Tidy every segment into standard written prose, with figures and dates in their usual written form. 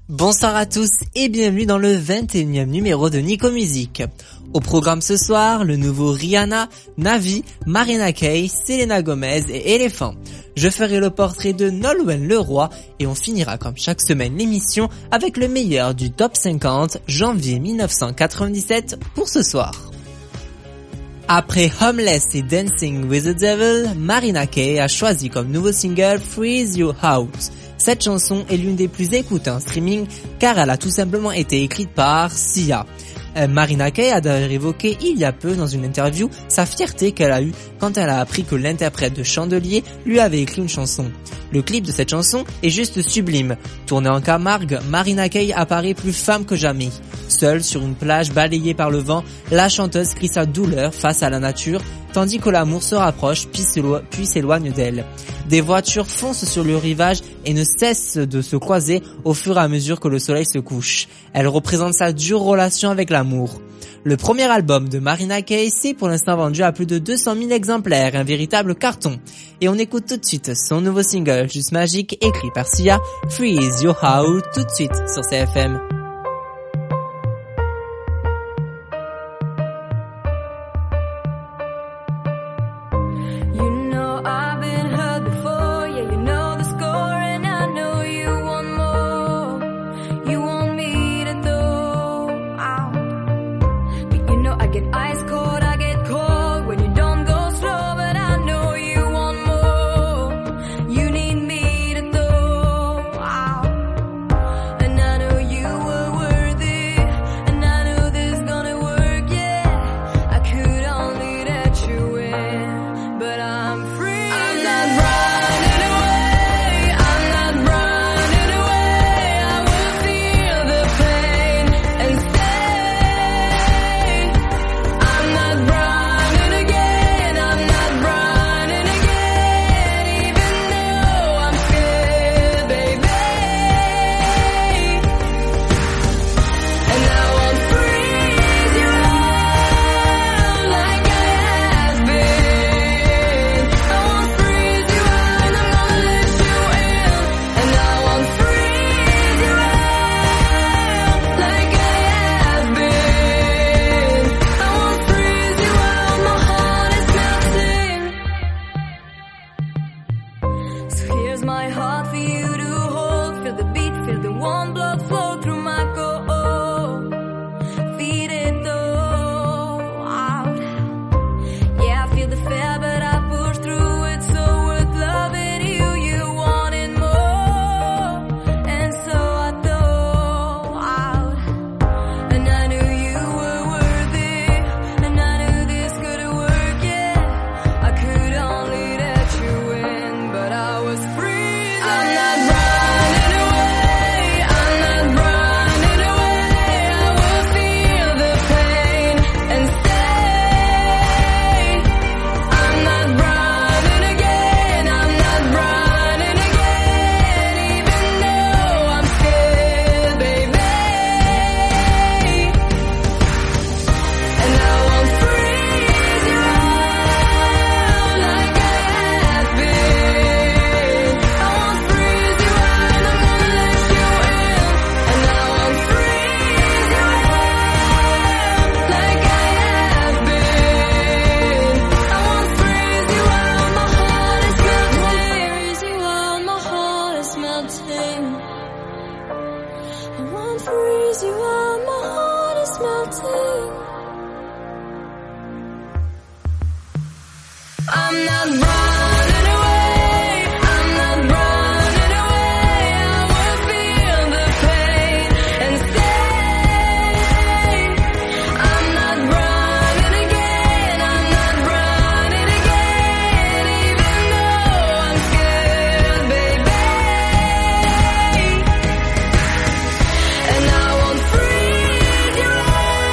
Bonsoir à tous et bienvenue dans le 21e numéro de Nico Musique. Au programme ce soir, le nouveau Rihanna, Na'Vi, Marina Kaye, Selena Gomez et Elephant. Je ferai le portrait de Nolwenn Leroy et on finira comme chaque semaine l'émission avec le meilleur du top 50 janvier 1997 pour ce soir. Après Homeless et Dancing with the Devil, Marina Kaye a choisi comme nouveau single Freeze You Out. Cette chanson est l'une des plus écoutées en streaming car elle a tout simplement été écrite par Sia. Marina Kaye a d'ailleurs évoqué il y a peu dans une interview sa fierté qu'elle a eue quand elle a appris que l'interprète de Chandelier lui avait écrit une chanson. Le clip de cette chanson est juste sublime. Tourné en Camargue, Marina Kaye apparaît plus femme que jamais. Seule sur une plage balayée par le vent, la chanteuse crie sa douleur face à la nature, tandis que l'amour se rapproche puis s'éloigne d'elle. Des voitures foncent sur le rivage et ne cessent de se croiser au fur et à mesure que le soleil se couche. Elle représente sa dure relation avec l'amour. Le premier album de Marina Kaye s'est pour l'instant vendu à plus de 200 000 exemplaires, un véritable carton. Et on écoute tout de suite son nouveau single Juste Magique écrit par Sia, Freeze You Out, tout de suite sur CFM.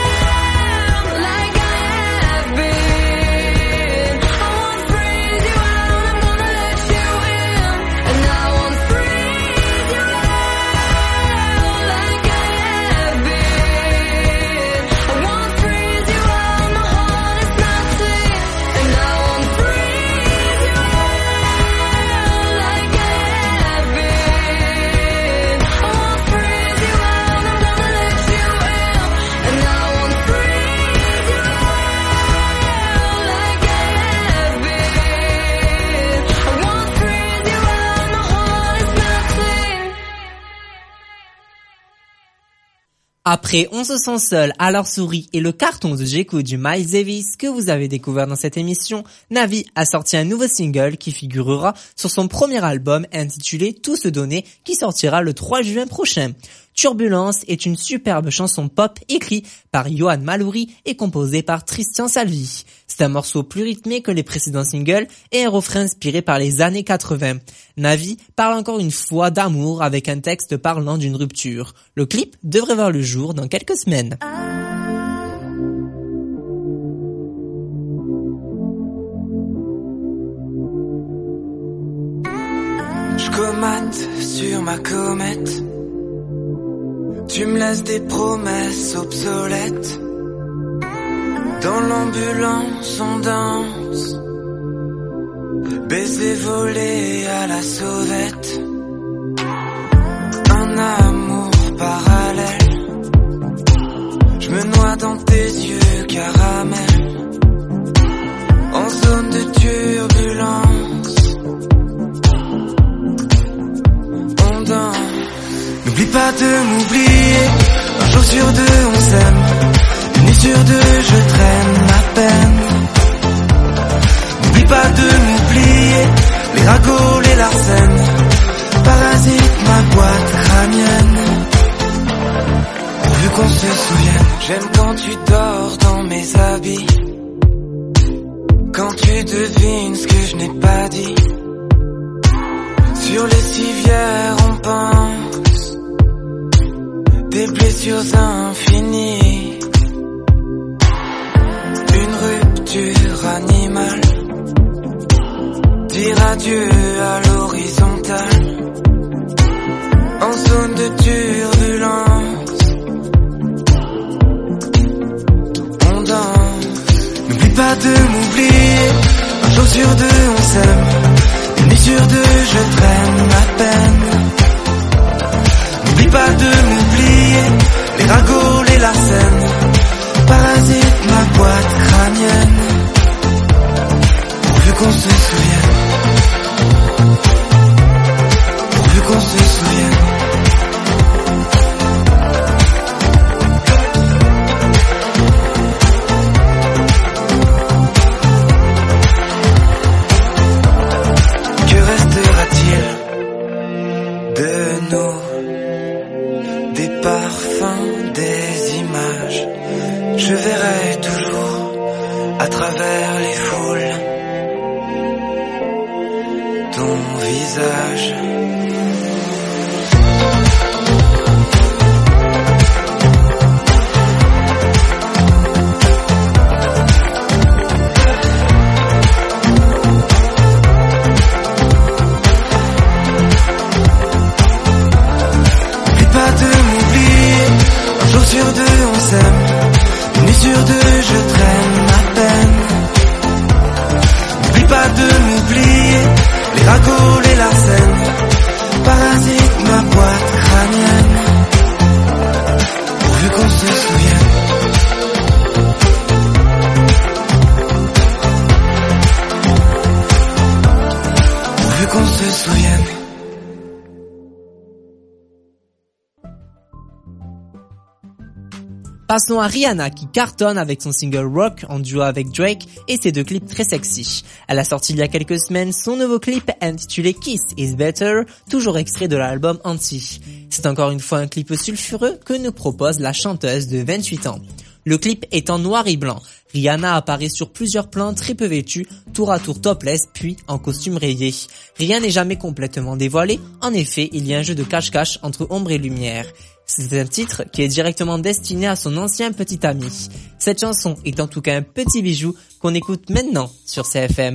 You Après On se sent seul, alors souris et le carton de Jeku du Miles Davis que vous avez découvert dans cette émission, Navi a sorti un nouveau single qui figurera sur son premier album intitulé Tout se donner qui sortira le 3 juin prochain. Turbulence est une superbe chanson pop écrite par Yoann Malouri et composée par Tristan Salvi. C'est un morceau plus rythmé que les précédents singles et un refrain inspiré par les années 80. Navi parle encore une fois d'amour avec un texte parlant d'une rupture. Le clip devrait voir le jour dans quelques semaines. Je comate sur ma comète. Tu me laisses des promesses obsolètes. Dans l'ambulance on danse. Baiser volé à la sauvette. Un amour parallèle. Je me noie dans tes yeux caramel. En zone de turbulence. On danse. N'oublie pas de m'oublier. Un jour sur deux on s'aime. Une nuit sur deux je traîne ma peine. N'oublie pas de m'oublier. Les ragots, les larcènes parasitent ma boîte crânienne. Pourvu qu'on se souvienne. J'aime quand tu dors dans mes habits. Quand tu devines ce que je n'ai pas dit. Sur les civières on pense. Des blessures infinies. Une rupture animale. Dire adieu à l'horizontale. En zone de turbulence. On danse. N'oublie pas de m'oublier. Un jour sur deux on s'aime. Une nuit sur deux je traîne ma peine. N'oublie pas de m'oublier. Les ragots, les larcènes parasitent ma boîte crânienne. Pourvu qu'on se souvienne. Pourvu qu'on se souvienne. Que restera-t-il de nous? Des parfums, des images. Je verrai toujours à travers les foules ton visage. N'oublie pas de m'oublier. Un jour sur deux on s'aime. Une nuit sur deux je traîne ma peine. N'oublie pas de m'oublier. Les ragots, les larcènes parasitent ma boîte crânienne. Pourvu qu'on se souvienne. Pourvu qu'on se souvienne. Passons à Rihanna qui cartonne avec son single Rock en duo avec Drake et ses deux clips très sexy. Elle a sorti il y a quelques semaines son nouveau clip intitulé Kiss is Better, toujours extrait de l'album Anti. C'est encore une fois un clip sulfureux que nous propose la chanteuse de 28 ans. Le clip est en noir et blanc. Rihanna apparaît sur plusieurs plans très peu vêtus, tour à tour topless, puis en costume rayé. Rien n'est jamais complètement dévoilé, en effet, il y a un jeu de cache-cache entre ombre et lumière. C'est un titre qui est directement destiné à son ancien petit ami. Cette chanson est en tout cas un petit bijou qu'on écoute maintenant sur CFM.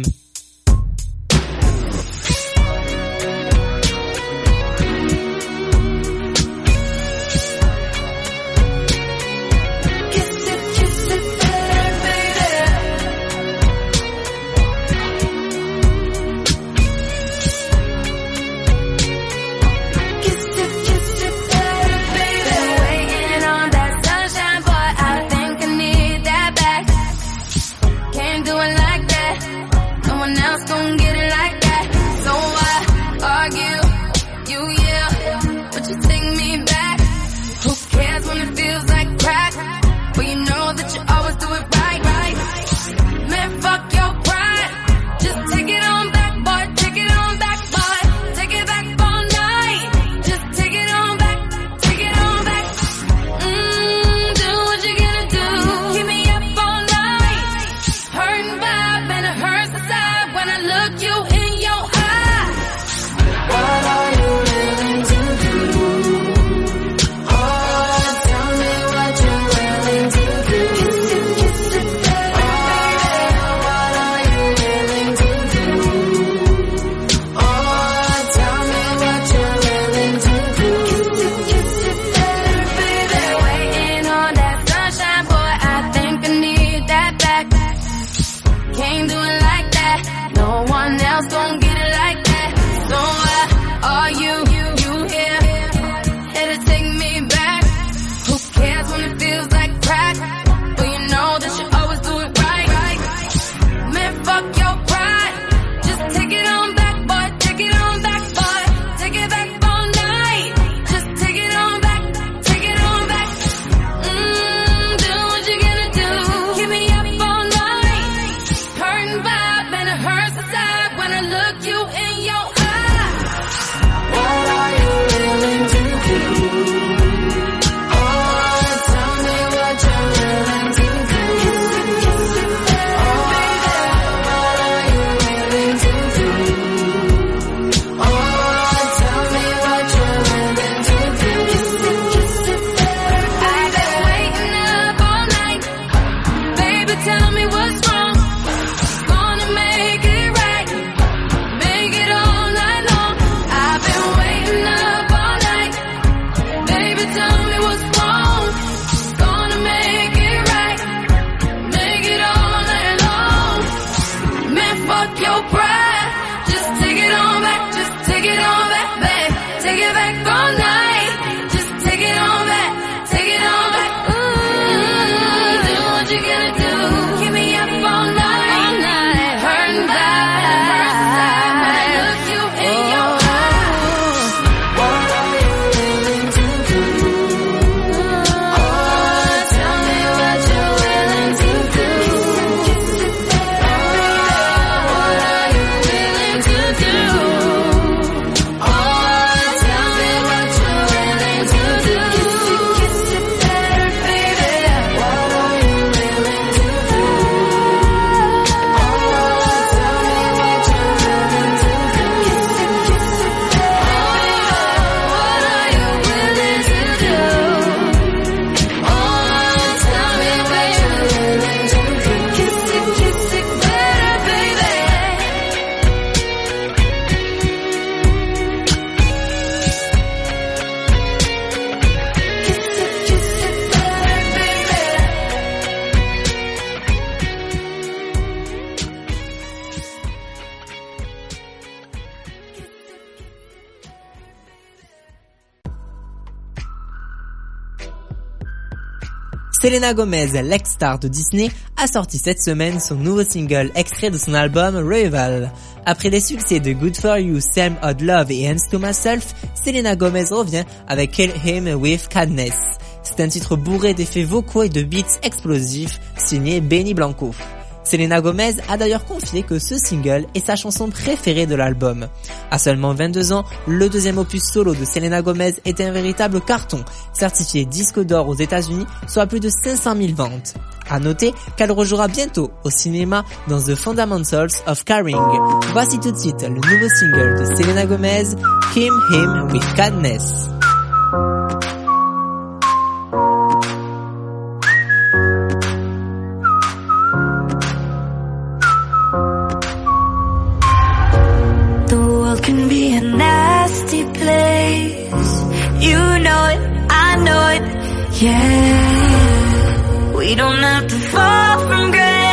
Can't do it like that. No one all night. Just take it on back, take it on back. Ooh, do what you gonna do. Keep me up all night, hurting bad. When I look you in your eyes, what are you willing to do? Oh, tell me what you're willing to do. What are you willing to do? Oh, tell me what you're willing to do. Kiss it better, baby. What are you willing to do? Oh, tell me what you're willing to do. Kiss it better, what are you willing to do? Oh, tell me what you're willing to do. Kiss it better, baby. Kiss it better, baby. Selena Gomez, l'ex-star de Disney, a sorti cette semaine son nouveau single extrait de son album Rival. Après les succès de Good For You, Same Odd Love et Hands to Myself, Selena Gomez revient avec Kill Him With Kindness. C'est un titre bourré d'effets vocaux et de beats explosifs, signé Benny Blanco. Selena Gomez a d'ailleurs confié que ce single est sa chanson préférée de l'album. À seulement 22 ans, le deuxième opus solo de Selena Gomez est un véritable carton, certifié disque d'or aux États-Unis, soit plus de 500 000 ventes. À noter qu'elle rejouera bientôt au cinéma dans The Fundamentals of Caring. Voici tout de suite le nouveau single de Selena Gomez, Kill Him With Kindness. The world can be a nasty place. You know it, I know it, yeah. We don't have to fall from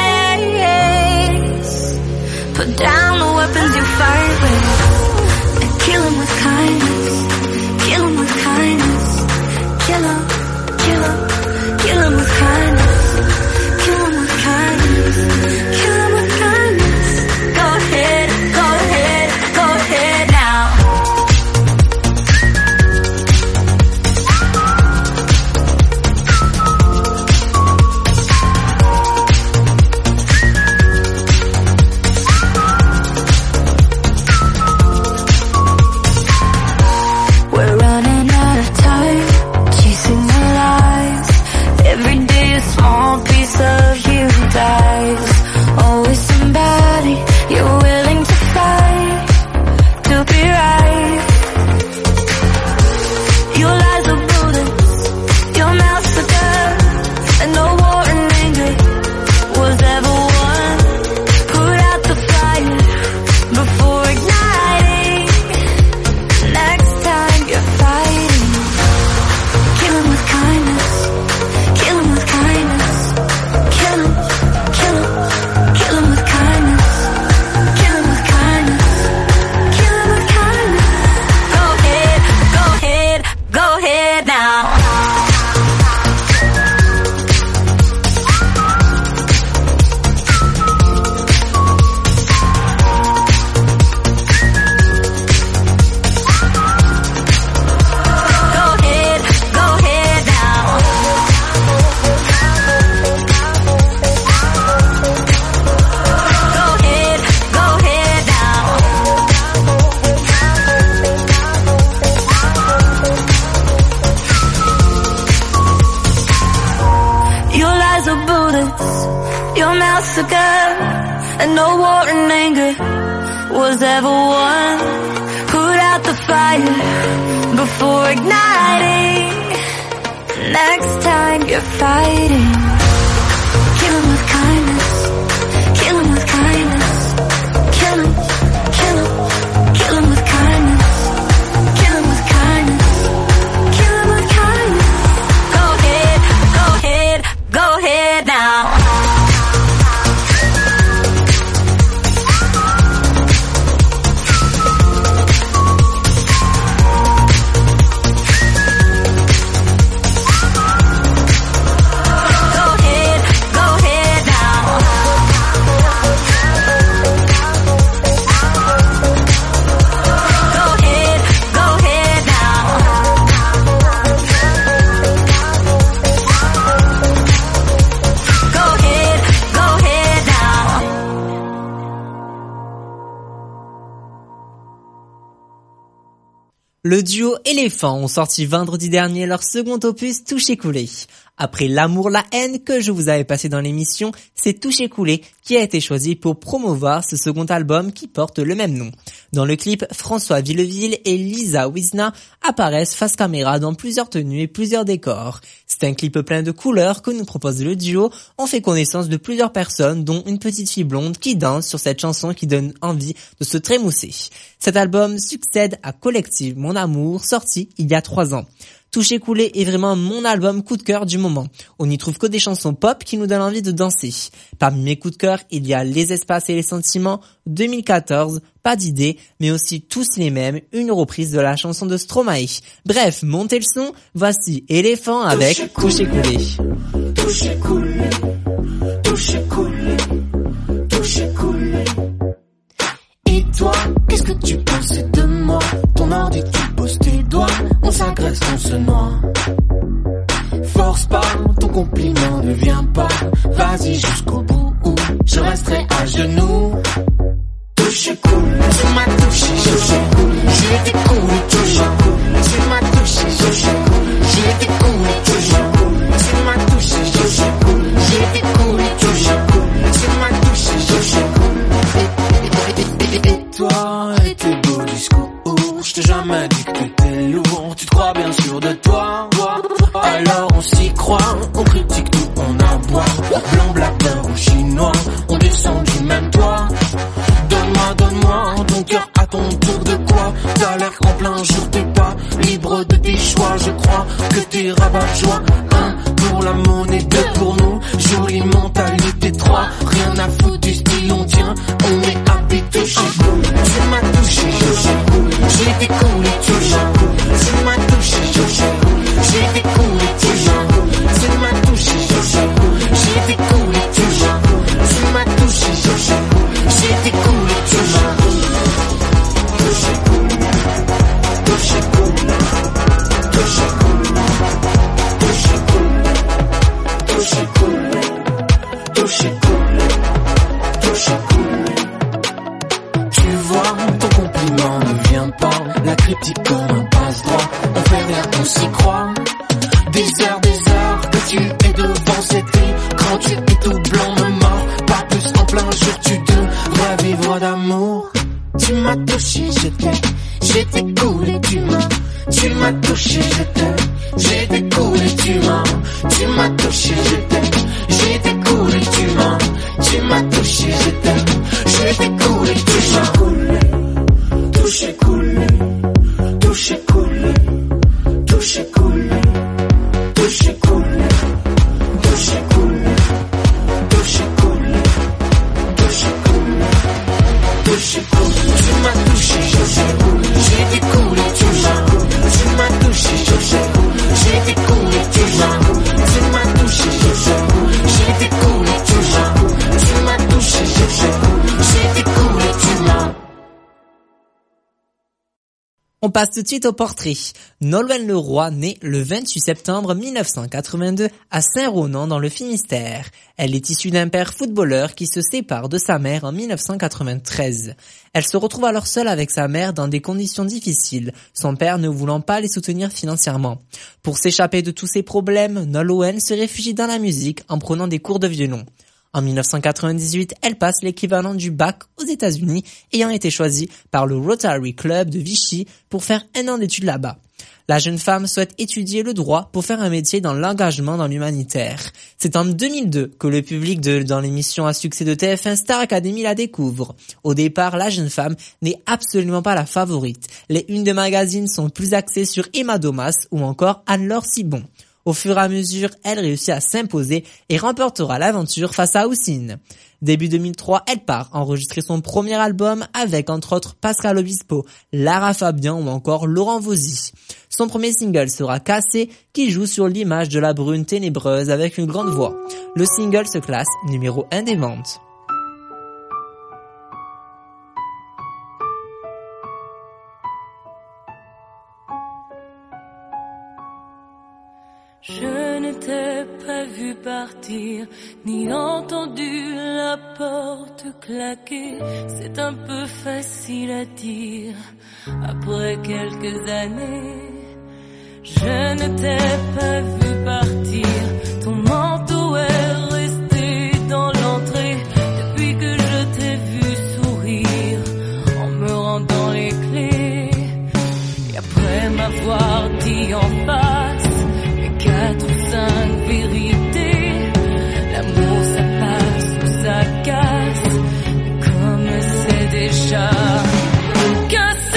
grace. Put down the weapons you fight with and kill 'em with kindness. Kill 'em with kindness. Kill 'em, kill 'em, kill 'em with kindness. Kill 'em with kindness. Kill 'em with kindness. Go ahead, go ahead, go ahead now. We're running out of time, chasing the lies. Every day a small piece of you dies. Always somebody you're willing to fight to be right. Your lies are bullets, your mouth's a gun, and no war and anger was ever won. Put out the fire before igniting. Next time you're fighting, kill 'em with kindness. Kill 'em with kindness. Kill 'em, kill 'em, kill 'em with kindness. Kill 'em with kindness. Kill 'em with kindness. Go ahead, go ahead, go ahead now. Go ahead now. Go ahead now. Your lies are bullets, your mouth's a gun, and no war and anger was ever won. Put out the fire before igniting. Next time you're fighting, kill 'em with kindness. Kill 'em with kindness. Kill 'em, kill 'em, kill 'em with kindness. Kill 'em with kindness. Kill 'em with kindness. Go ahead, go ahead, go ahead now. Le duo Éléphant ont sorti vendredi dernier leur second opus Touché Coulé. Après L'amour, la haine que je vous avais passé dans l'émission, c'est Touché Coulé qui a été choisi pour promouvoir ce second album qui porte le même nom. Dans le clip, François Villeville et Lisa Wizna apparaissent face caméra dans plusieurs tenues et plusieurs décors. C'est un clip plein de couleurs que nous propose le duo. On fait connaissance de plusieurs personnes, dont une petite fille blonde qui danse sur cette chanson qui donne envie de se trémousser. Cet album succède à Collective Mon Amour, sorti il y a 3 ans. Touché Coulé est vraiment mon album coup de cœur du moment. On n'y trouve que des chansons pop qui nous donnent envie de danser. Parmi mes coups de cœur, il y a Les Espaces et les Sentiments, 2014, Pas d'idée, mais aussi Tous les mêmes, une reprise de la chanson de Stromae. Bref, montez le son, voici Éléphant avec Touché Coulé. Touché Coulé, Touché Coulé, Touché Coulé. Et toi, qu'est-ce que tu penses de moi? Ton ordi, tu poses tes doigts, on s'agresse, on se noie. Force pas, ton compliment ne vient pas. Vas-y jusqu'au bout, je resterai à genoux. Touché cool, tu m'as touché, j'ai été cool, touché cool, tu m'as touché, j'ai été cool, touché cool, tu m'as touché, j'ai été cool, touché cool, tu m'as touché, et toi, et tes beaux discours, je t'ai jamais dit que t'étais lourd, tu te crois bien sûr de toi, alors on s'y croit, on critique tout, on aboie, blanc, black, beurre ou chinois, on descend du même toit. Donne-moi ton cœur à ton tour de quoi? T'as l'air en plein jour, t'es pas libre de tes choix. Je crois que t'es rabat-joie. 1 pour la monnaie, 2 pour nous. Jolie mentalité, 3, rien à foutre du style, on tient. On est habité chez vous. Tu m'as touché, j'ai été cool et tu m'as touché, j'ai été cool et tu m'as touché, j'ai été cool et tu m'as touché, j'ai été cool et tu m'as touché cool, touché cool, touché cool, touché cool, touché cool, touché cool, touché cool. Tu vois, ton compliment ne vient pas, la critique comme un passe-droit, on fait rien, on s'y croit. Des heures que tu es devant cet écran, tu es tout blanc de mort, pas plus en plein jour, tu devrais vivre d'amour. Tu m'as touché, j'étais cool et tu m'as touché, j'étais cool et tu m'as touché, j'étais cool et tu m'as touché, j'étais cool et tu m'as touché cool, touché cool, touché cool, touché cool, touché cool, touché cool, touché cool, touché cool. Tu m'as touché, j'ai été cool et tu m'as touché, j'ai été cool et tu m'as touché, j'ai été cool et tu m'as touché, j'ai été cool et tu m'as. On passe tout de suite au portrait. Nolwenn Leroy naît le 28 septembre 1982 à Saint-Ronan dans le Finistère. Elle est issue d'un père footballeur qui se sépare de sa mère en 1993. Elle se retrouve alors seule avec sa mère dans des conditions difficiles, son père ne voulant pas les soutenir financièrement. Pour s'échapper de tous ces problèmes, Nolwenn se réfugie dans la musique en prenant des cours de violon. En 1998, elle passe l'équivalent du bac aux États-Unis, ayant été choisie par le Rotary Club de Vichy pour faire 1 an d'études là-bas. La jeune femme souhaite étudier le droit pour faire un métier dans l'engagement dans l'humanitaire. C'est en 2002 que le public dans l'émission à succès de TF1 Star Academy la découvre. Au départ, la jeune femme n'est absolument pas la favorite. Les unes de magazines sont plus axées sur Emma Domas ou encore Anne-Laure Cibon. Au fur et à mesure, elle réussit à s'imposer et remportera l'aventure face à Houssine. Début 2003, elle part enregistrer son premier album avec entre autres Pascal Obispo, Lara Fabian ou encore Laurent Voulzy. Son premier single sera Cassé, qui joue sur l'image de la brune ténébreuse avec une grande voix. Le single se classe numéro 1 des ventes. Je ne t'ai pas vu partir, ni entendu la porte claquer. C'est un peu facile à dire, après quelques années. Je ne t'ai pas vu partir, ton manteau est resté dans l'entrée. Depuis que je t'ai vu sourire, en me rendant les clés. Et après m'avoir dit en face 4 ou 5 vérités, l'amour ça passe ou ça casse, mais comme c'est déjà cassé.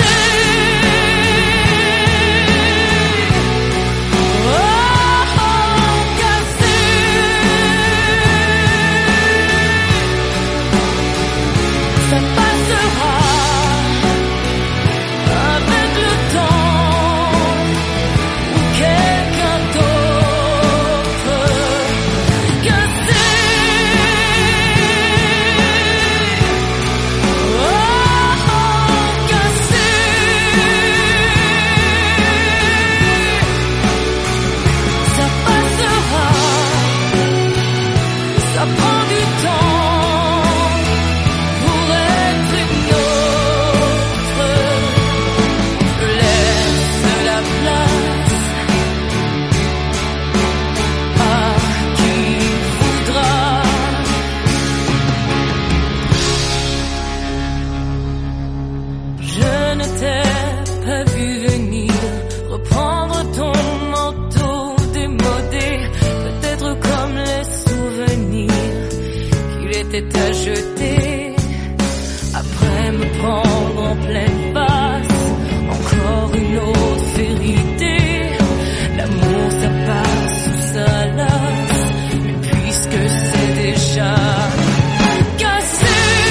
À jeter, après me prendre en pleine face, encore une autre vérité. L'amour ça passe ou ça lasse, mais puisque c'est déjà cassé.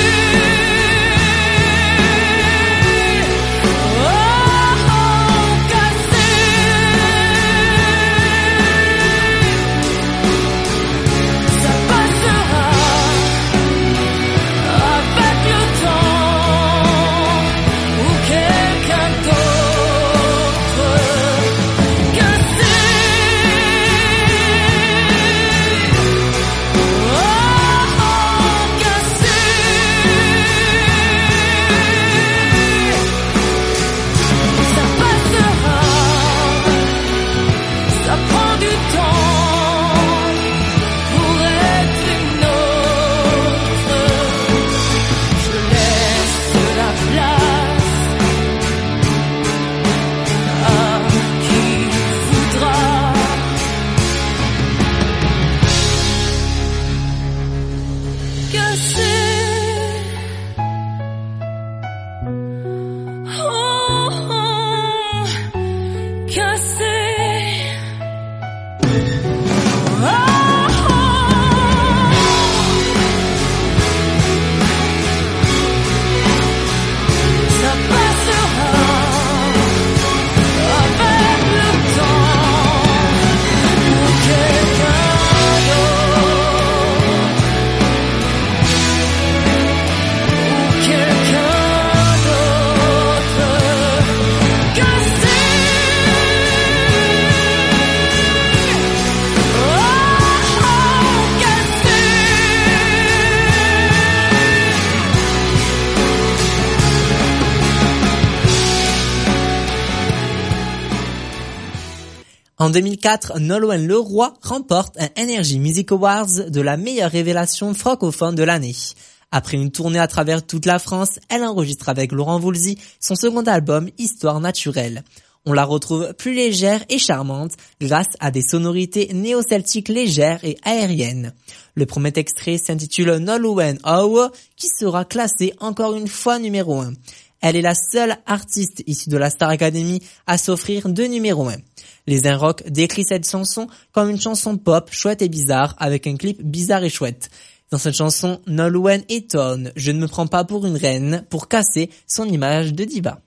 En 2004, Nolwenn Leroy remporte un Energy Music Awards de la meilleure révélation francophone de l'année. Après une tournée à travers toute la France, elle enregistre avec Laurent Voulzy son second album Histoire naturelle. On la retrouve plus légère et charmante grâce à des sonorités néo-celtiques légères et aériennes. Le premier extrait s'intitule Nolwenn How, qui sera classé encore une fois numéro 1. Elle est la seule artiste issue de la Star Academy à s'offrir 2 numéros 1. Les Un-Rock décrit cette chanson comme une chanson pop chouette et bizarre avec un clip bizarre et chouette. Dans cette chanson, Nolwenn étonne, je ne me prends pas pour une reine, pour casser son image de diva.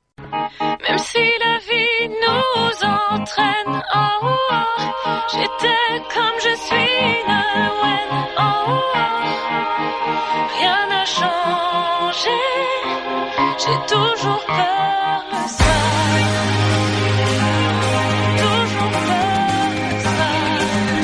Même si la vie nous entraîne, oh, oh, oh, j'étais comme je suis, Nolwenn, oh, oh, oh, rien n'a changé, j'ai toujours peur de ça, toujours peur de ça.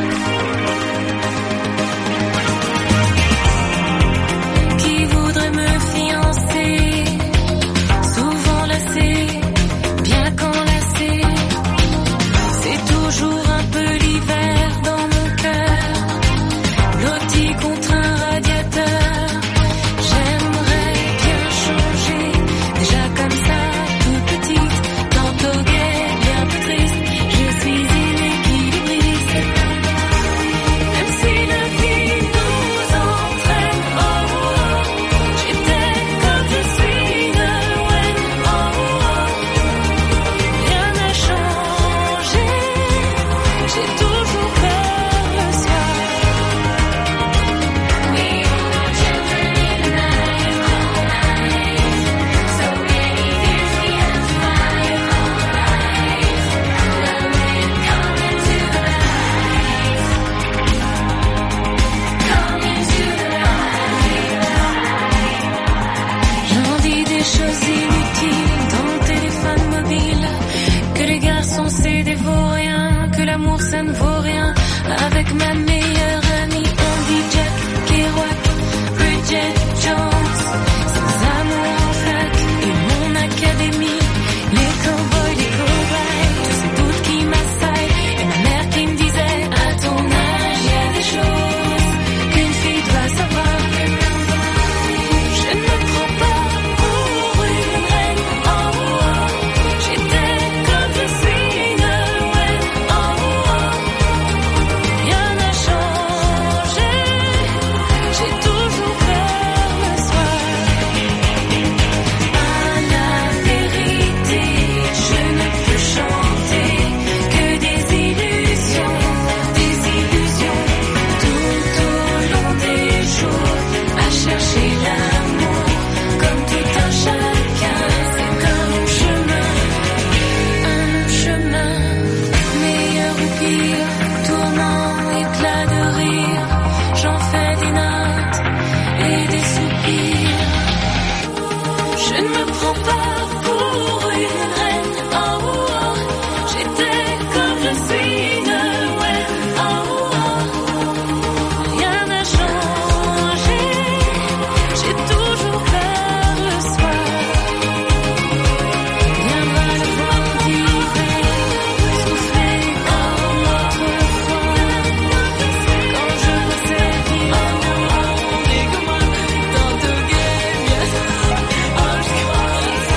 l'amour ça ne vaut rien. Avec ma meilleure amie, on dit Jack Kerouac, Bridget Jones. Sans amour en flaque et mon académie. Les cowboys, les cobayes, tous ces doutes qui m'assaillent. Et ma mère qui me disait, à ton âge, il y a des choses qu'une fille doit savoir. Je ne me prends pas pour une reine, oh, oh. J'étais comme je suis une reine, oh, oh. Rien n'a changé, j'ai toujours peur le soir. Anatérité, je ne peux chanter que des illusions, tout au long des jours, à chercher l'amour, comme tout un chacun, c'est un long chemin, meilleur ou pire, tournant, éclat de rire, j'en fais des notes et des soupirs. Je ne me prends pas pour une reine, oh, oh. J'étais comme je suis une reine, oh, oh. Rien n'a changé, j'ai toujours peur le soir. Viendra le vent d'hiver, souffler comme autrefois. Quand je vois cette vie, oh, on est comme un dans de guerre. Oh, je crois ça.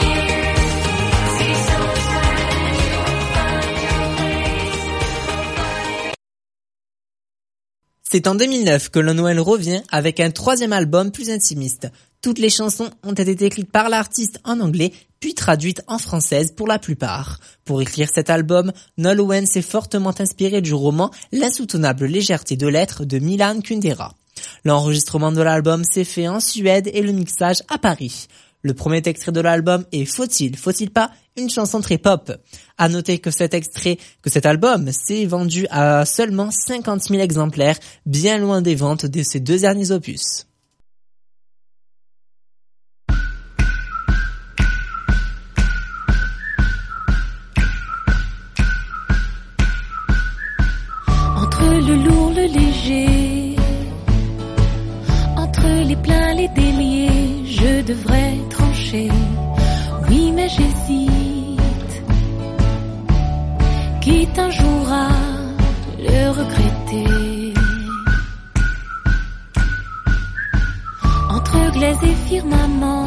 C'est en 2009 que Lon Noel revient avec un troisième album plus intimiste. Toutes les chansons ont été écrites par l'artiste en anglais, puis traduites en française pour la plupart. Pour écrire cet album, Noel Owen s'est fortement inspiré du roman L'insoutenable légèreté de l'être de Milan Kundera. L'enregistrement de l'album s'est fait en Suède et le mixage à Paris. Le premier extrait de l'album est Faut-il pas, une chanson très pop. À noter que cet album s'est vendu à seulement 50 000 exemplaires, bien loin des ventes de ses deux derniers opus. Entre le lourd, le léger, entre les pleins, les déliés, je devrais trancher. Oui, mais j'hésite, quitte un jour à le regretter. Entre glaise et firmament,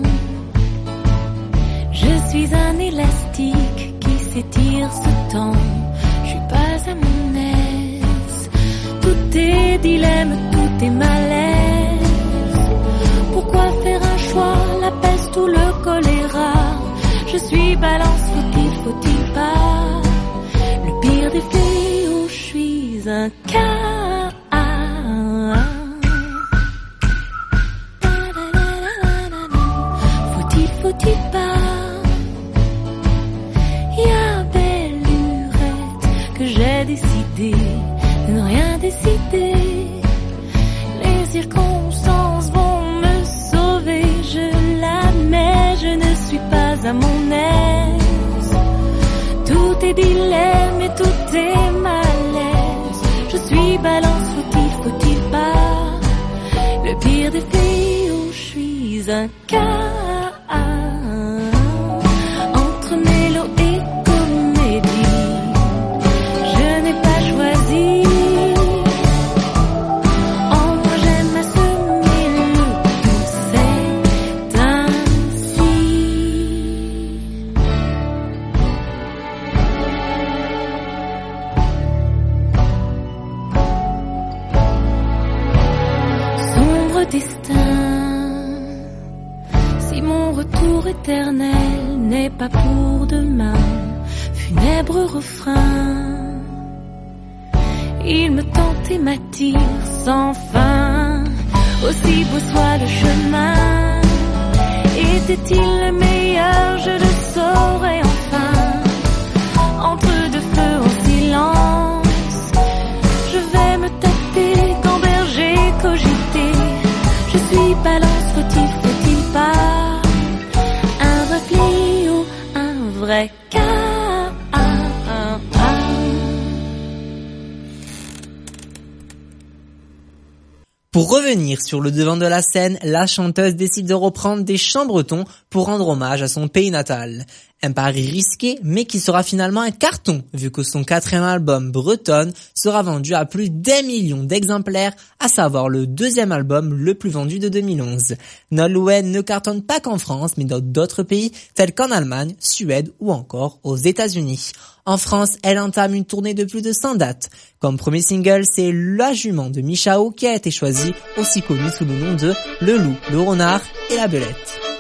je suis un élastique qui s'étire ce temps. Je suis pas à mon aise, tout est dilemme, tout est malaise. Pourquoi faire un choix, la peste ou le choléra? Je suis balance, faut-il pas? Le pire des fléaux, je suis un cas. Faut-il pas? Y'a belle lurette que j'ai décidé de ne rien décider. Les circonstances vont me sauver, je l'admets, je ne suis pas à mon aise. Tout est dilemme et tout est malaise. Je suis balance, faut-il pas? Le pire des fléaux, je suis un cas. Entre mélo et comédie, je n'ai pas choisi. En moi j'aime assumer le tout, c'est ainsi. Sombre destin, si mon retour éternel n'est pas pour demain, funèbre refrain, il me tente et m'attire sans fin. Aussi beau soit le chemin, était-il le meilleur, je le saurai enfin. Entre deux feux en silence, je vais me tâter, gamberger, cogiter. Je suis balance, faut-il pas? Un vrai fléau, un vrai cas. Pour revenir sur le devant de la scène, la chanteuse décide de reprendre des chants bretons pour rendre hommage à son pays natal. Un pari risqué, mais qui sera finalement un carton, vu que son 4e album Bretonne sera vendu à plus d'1 million d'exemplaires, à savoir le 2e album le plus vendu de 2011. Nolwenn ne cartonne pas qu'en France, mais dans d'autres pays, tels qu'en Allemagne, Suède ou encore aux États-Unis. En France, elle entame une tournée de plus de 100 dates. Comme premier single, c'est La Jument de Michao qui a été choisi, aussi connu sous le nom de Le Loup, le Renard et la Belette.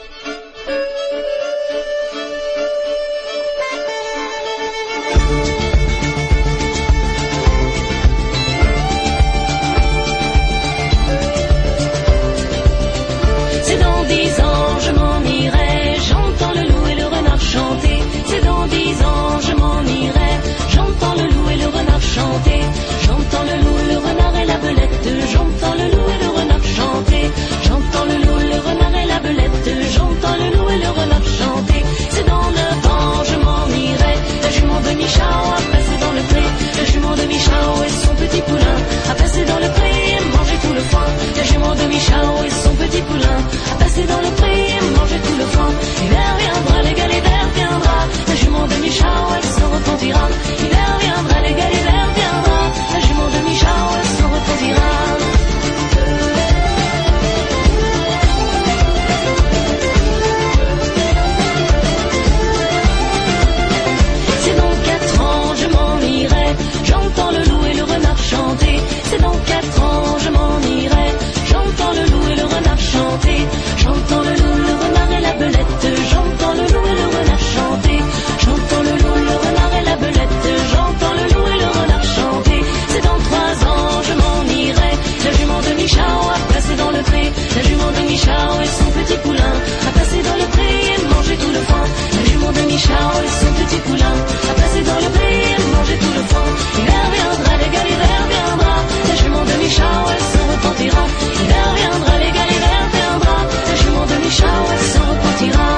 C'est dans 10 ans, je m'en irai, j'entends le loup et le renard chanter. C'est dans 10 ans, je m'en irai, j'entends le loup et le renard chanter. J'entends le loup, le renard et la belette, j'entends le loup et le renard chanter. J'entends le loup, le renard et la belette, j'entends le loup et le renard chanter. C'est dans 9 ans, je m'en irai, la jument de Michao a passé dans le pré. La jument de Michao et son petit poulain a passé dans le pré et mangé tout le foin. La jument de Michao et son petit poulain a passé dans le pré et mangé tout le foin. L'hiver viendra, l'égal hiver viendra, la jument de Michao elle s'en repentira. L'hiver viendra, l'égal hiver viendra, la jument de Michao elle s'en repentira. C'est dans 4 ans, je m'en irai, j'entends le loup et le renard chanter. C'est dans 4 ans, je m'en irai, j'entends le loup et le renard chanter. J'entends le loup, le renard et la belette, j'entends le loup et le renard chanter. J'entends le loup, le renard et la belette, j'entends le loup et le renard chanter. C'est dans 3 ans, je m'en irai, la jument de Michao a passé dans le pré. La jument de Michao et son petit poulain a passé dans le pré et mangé tout le foin. La jument de Michao et son petit poulain a passé dans le pré et mangé tout le foin. L'hiver viendra, l'égal hiver viendra, la jument de Michao elle s'en repentira. L'hiver viendra, l'égal hiver viendra, la jument de Michao elle s'en repentira.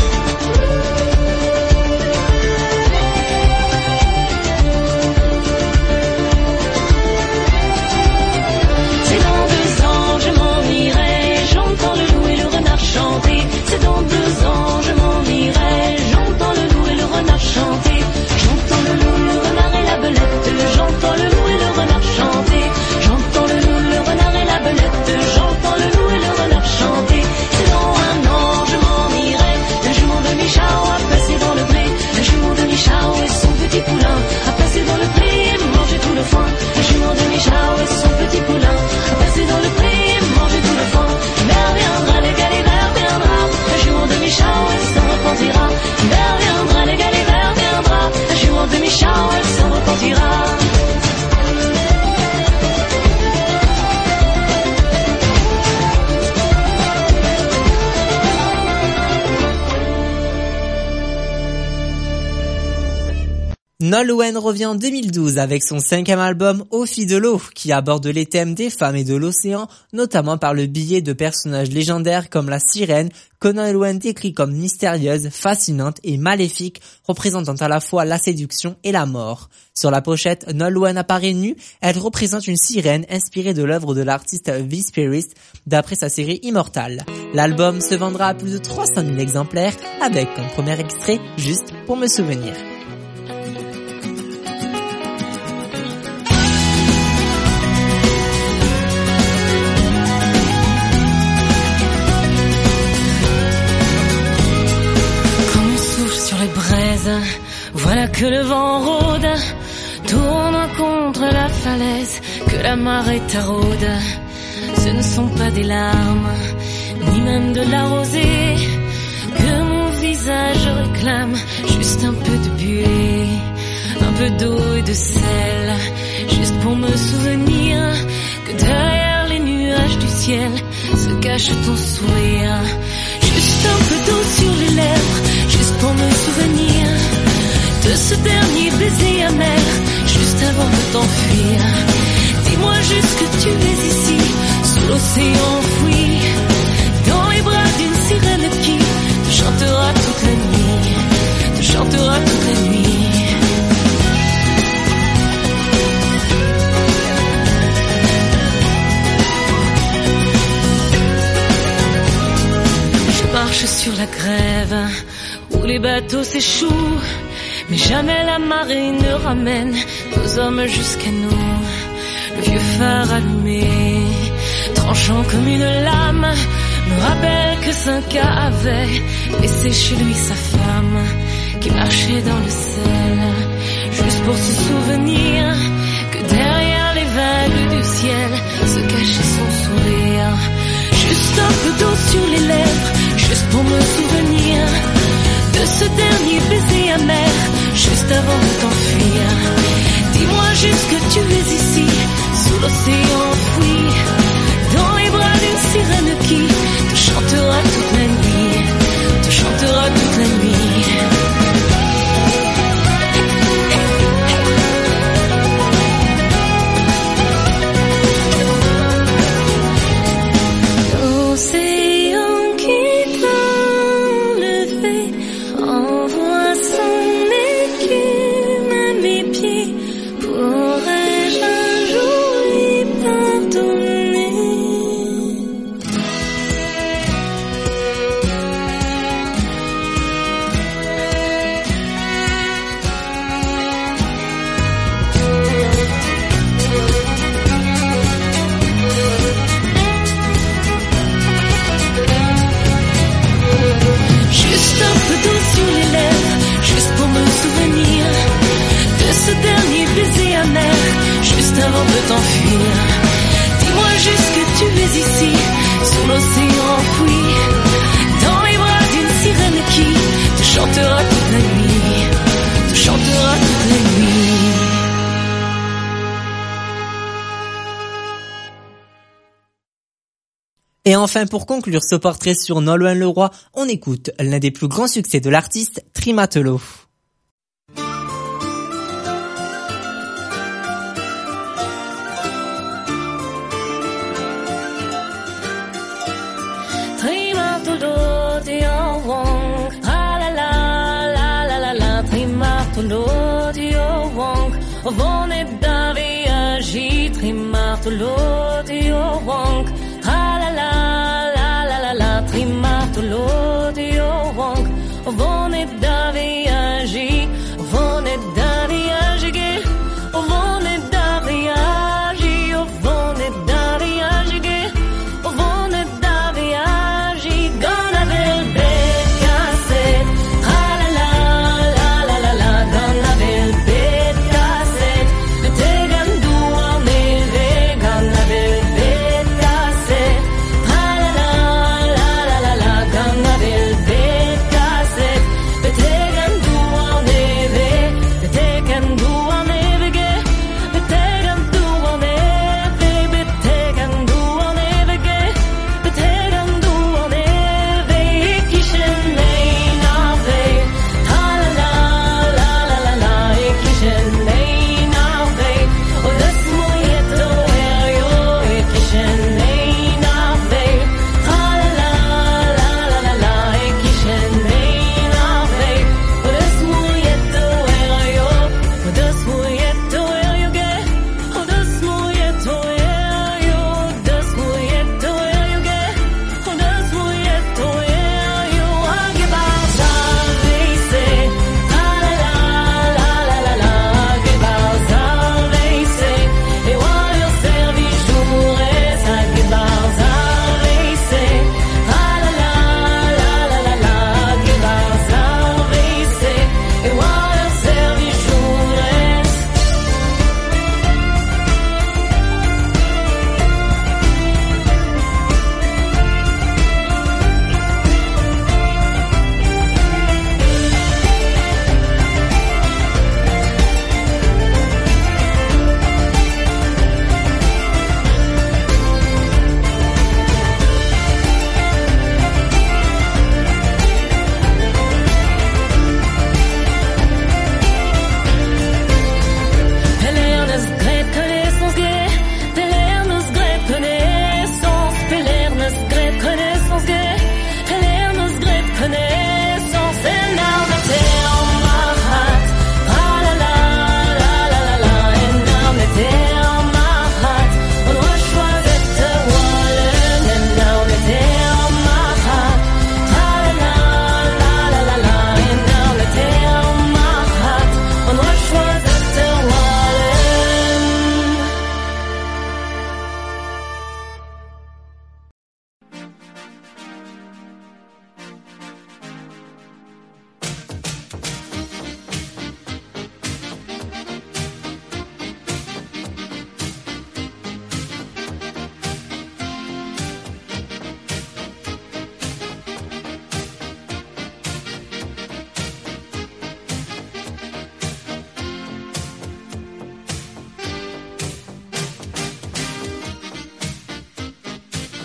C'est dans 2 ans, je m'en irai, j'entends le loup et le renard chanter. C'est dans 2 ans, je m'en irai, j'entends le loup et le renard chanter. J'entends le loup, le renard et la belette, j'entends le loup et le renard chanter. J'entends le loup, le renard et la belette, j'entends le loup et le renard chanter. C'est dans 1 an, je m'en irai, la jument de Michao a passé dans le pré. La jument de Michao et son petit poulain a passé dans le pré et mangé tout le foin. La jument de Michao et son petit poulain a passé dans le pré et mangé tout le foin. L'hiver viendra, l'égal hiver viendra, la jument de Michao elle s'en repentira. L'hiver viendra, l'égal hiver viendra, la jument de Michao elle s'en repentira. Nolwenn revient en 2012 avec son 5e album Aux filles de l'eau, qui aborde les thèmes des femmes et de l'océan, notamment par le biais de personnages légendaires comme la sirène, que Nolwenn décrit comme mystérieuse, fascinante et maléfique, représentant à la fois la séduction et la mort. Sur la pochette, Nolwenn apparaît nue, elle représente une sirène inspirée de l'œuvre de l'artiste V-Spirit, d'après sa série Immortal. L'album se vendra à plus de 300 000 exemplaires, avec un premier extrait juste pour me souvenir. Voilà que le vent rôde, tourne contre la falaise, que la marée taraude. Ce ne sont pas des larmes, ni même de la rosée, que mon visage réclame, juste un peu de buée, un peu d'eau et de sel, juste pour me souvenir que derrière les nuages du ciel se cache ton sourire. Juste un peu d'eau sur les lèvres, juste pour me souvenir de ce dernier baiser amer, juste avant de t'enfuir. Dis-moi juste que tu es ici, sous l'océan enfoui, dans les bras d'une sirène qui te chantera toute la nuit, te chantera toute la nuit. les bateaux s'échouent, mais jamais la marée ne ramène nos hommes jusqu'à nous. Le vieux phare allumé, tranchant comme une lame, me rappelle que Cinca avait laissé chez lui sa femme, qui marchait dans le sel, juste pour se souvenir que derrière les vagues du ciel se cachait son sourire. Juste un peu d'eau sur les lèvres, juste pour me souvenir de ce dernier baiser amer, juste avant de t'enfuir. Dis-moi juste que tu es ici, sous l'océan enfoui, dans les bras d'une sirène qui te chantera toute la nuit, te chantera toute la nuit. L'océan qui prend le fait envoie son écume à mes pieds. Pourrais-je un jour lui pardonner? Juste un peu d'eau sur les lèvres, juste pour me souvenir de ce dernier baiser amer, juste avant de t'enfuir. Dis-moi juste que tu es ici, sous l'océan enfoui, dans les bras d'une sirène qui te chantera toute la nuit, te chantera toute la nuit. Et enfin, pour conclure ce portrait sur Nolwenn Leroy, on écoute l'un des plus grands succès de l'artiste, Trimatelo. Trimatelo dio wong, ah la la la la la la. Trimatelo dio wong, vonet d'aviagi. Trimatelo dio wong, ah la la la la la la. Trimatelo dio wong, vonet d'aviagi, vonet d'aviagi, vonet d'aviagi, vonet d'aviagi, vonet d'aviagi. Gonna build big cassette, ah la la la la la la. Gonna build big cassette, the tegan do on me, gonna build big cassette.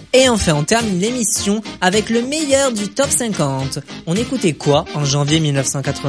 Et enfin, on termine l'émission avec le meilleur du top 50. On écoutait quoi en janvier 1997 ?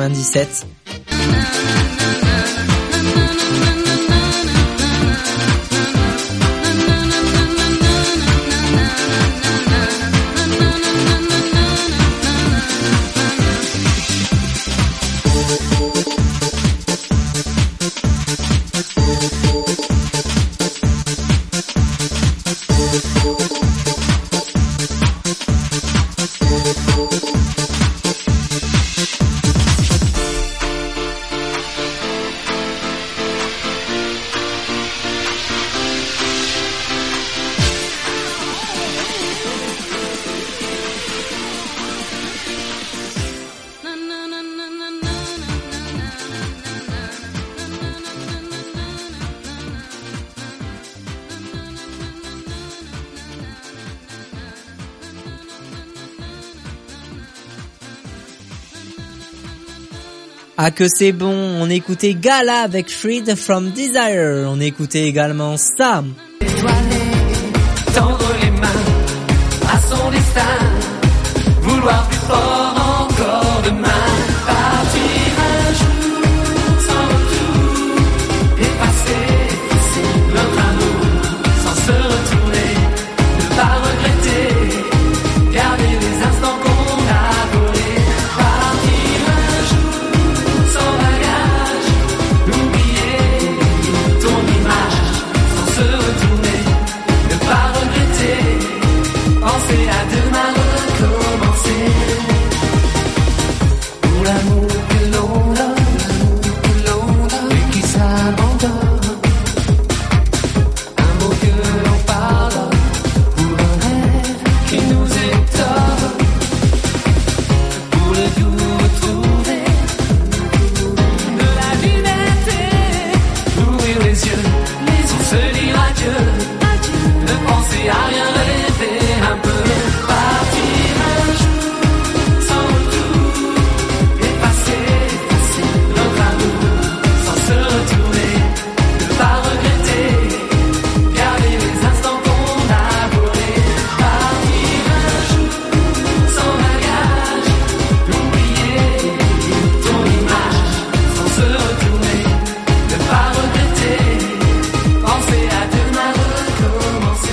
Ah que c'est bon, on écoutait Gala avec Freed from Desire, on écoutait également Sam. Tendre les mains à son destin, vouloir plus fort encore demain, partir un jour sans retour, effacer notre amour sans se retourner, ne pas regretter, garder les instants qu'on a volés, partir un jour sans bagage, oublier ton image sans se retourner, ne pas regretter, penser à demain recommencer. Pour l'amour que l'on donne, et qui s'abandonne, un mot que l'on pardonne, pour un rêve qui nous étonne, pour le doux retrouver de la liberté, ouvrir les yeux, pour se dire adieu, ne penser à rien, rêver un peu, partir un jour sans retour, effacer notre amour sans se retourner, ne pas regretter, garder les instants qu'on a volés, partir un jour sans bagage, oublier ton image sans se retourner, ne pas regretter, penser à demain recommencer.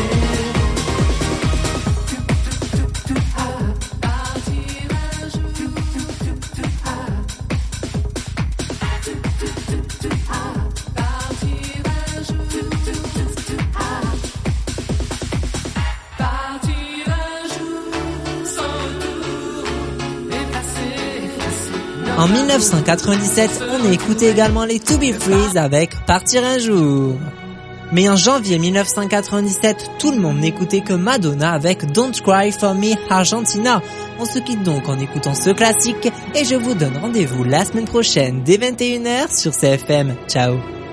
En 1997, on écoutait également les To Be Freeze avec Partir un jour. Mais en janvier 1997, tout le monde n'écoutait que Madonna avec Don't Cry For Me Argentina. On se quitte donc en écoutant ce classique et je vous donne rendez-vous la semaine prochaine dès 21h sur CFM. Ciao.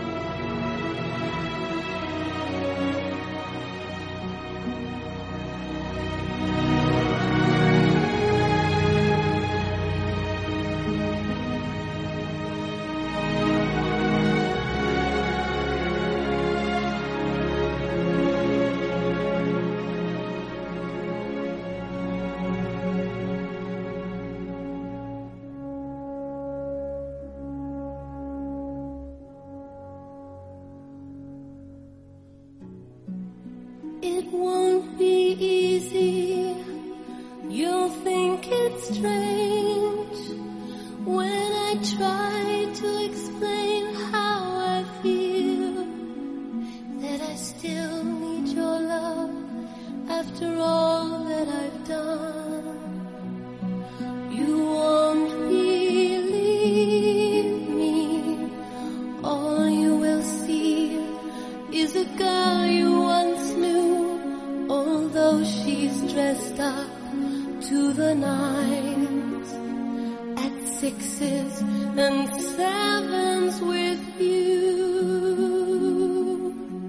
It won't be easy. You'll think it's strange when I try to explain how I feel, that I still need your love after all that I've done. You won't believe me. All you will see is a girl you once knew, although she's dressed up to the nines, at sixes and sevens with you.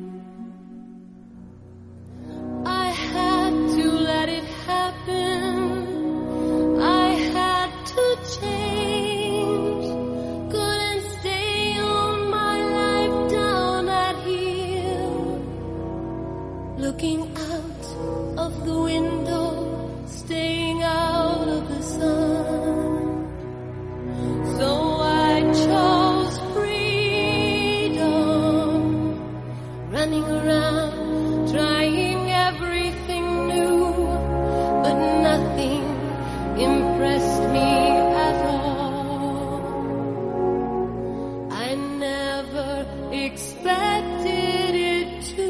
I had to let it happen. I had to change. Couldn't stay on my life down at here, looking out of the expected it to.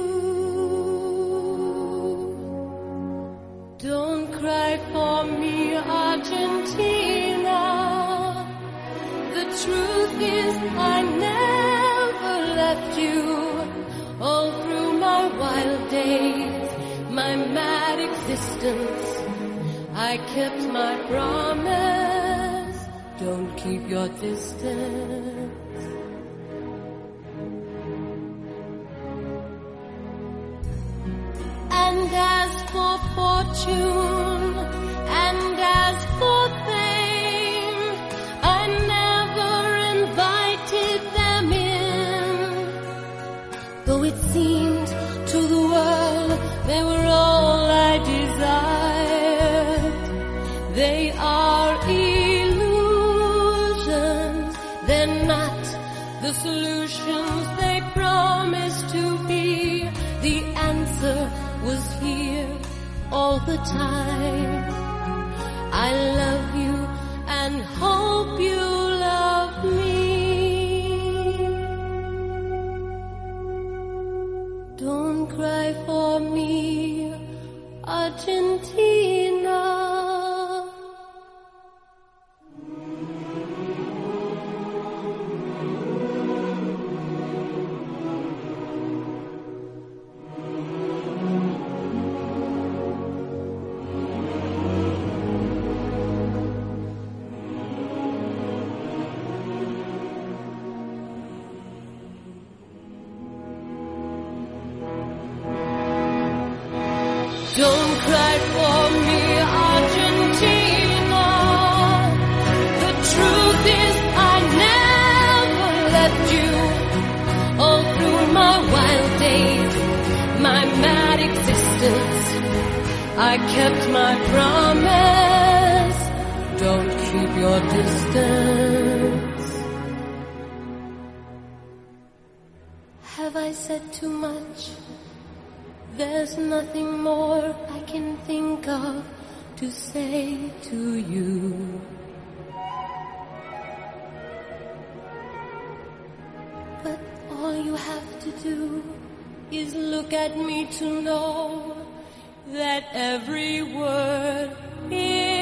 Don't cry for me, Argentina. The truth is I never left you. All through my wild days, my mad existence, I kept my promise. Don't keep your distance. And as for fortune, and as for fame, I never invited them in. Though it seemed to the world they were all I desired. They are illusions, they're not the solutions they promised to be. The answer was here all the time. I love you and hope you love me. Don't cry for me, Argentina. Don't cry for me, Argentina. The truth is I never left you. All through my wild days, my mad existence, I kept my promise. Don't keep your distance. Have I said too much? There's nothing more I can think of to say to you. But all you have to do is look at me to know that every word is